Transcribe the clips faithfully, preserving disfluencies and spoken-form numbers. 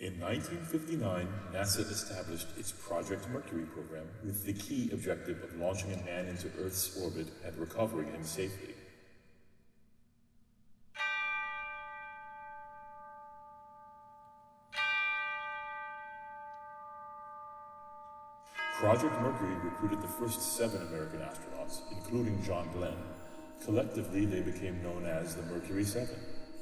In nineteen fifty-nine, NASA established its Project Mercury program with the key objective of launching a man into Earth's orbit and recovering him safely. Project Mercury recruited the first seven American astronauts, including John Glenn. Collectively, they became known as the Mercury Seven.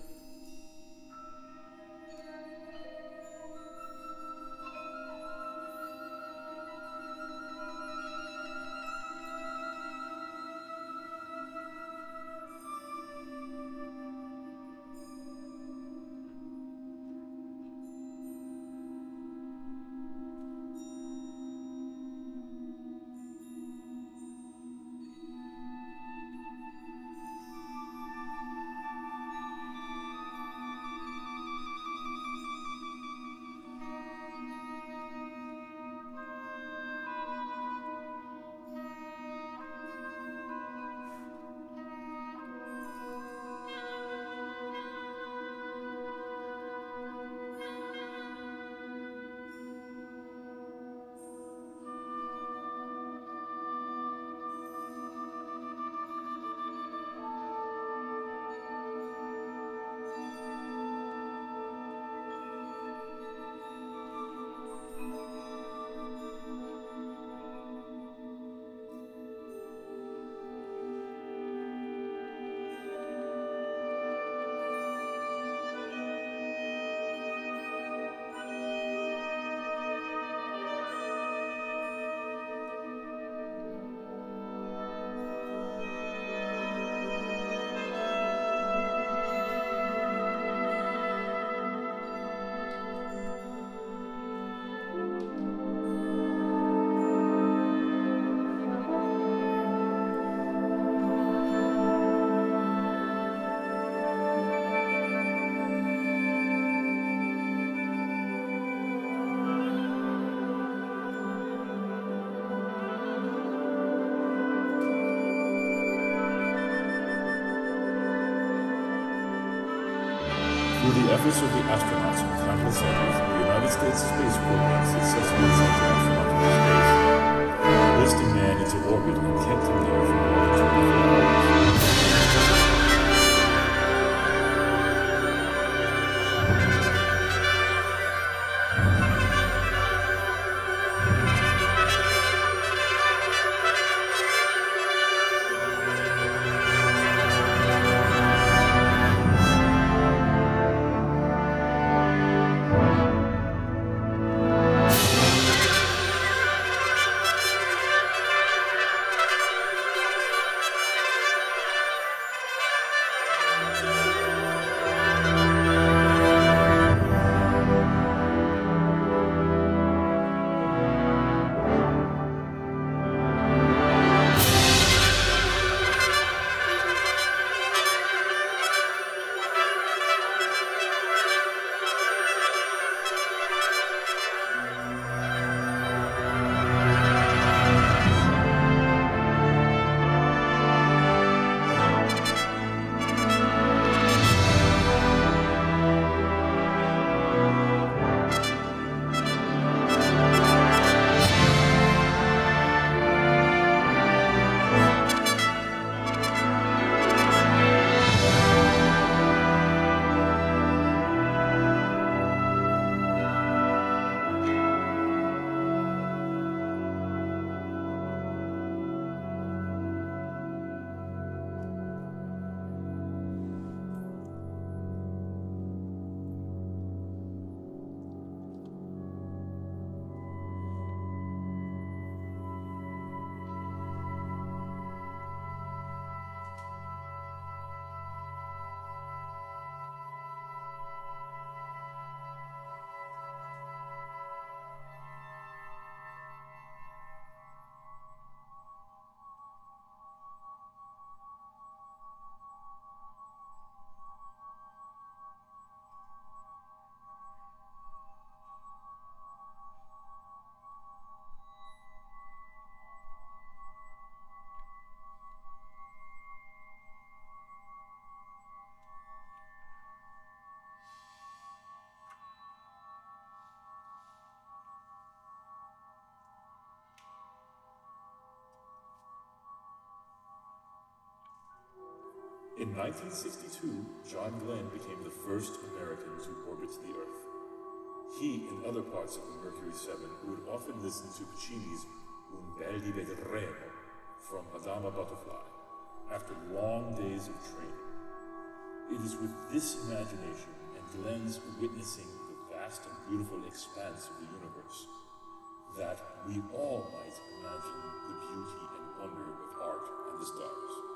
Through the efforts of the astronauts and countless others, the United States Space Program successfully sent an astronaut into space, placed a man into orbit, and kept him there for more than twenty-four hours. In nineteen sixty-two, John Glenn became the first American to orbit the Earth. He and other parts of the Mercury seven would often listen to Puccini's Un bel di vedremo from Madama Butterfly after long days of training. It is with this imagination and Glenn's witnessing the vast and beautiful expanse of the universe that we all might imagine the beauty and wonder of art and the stars.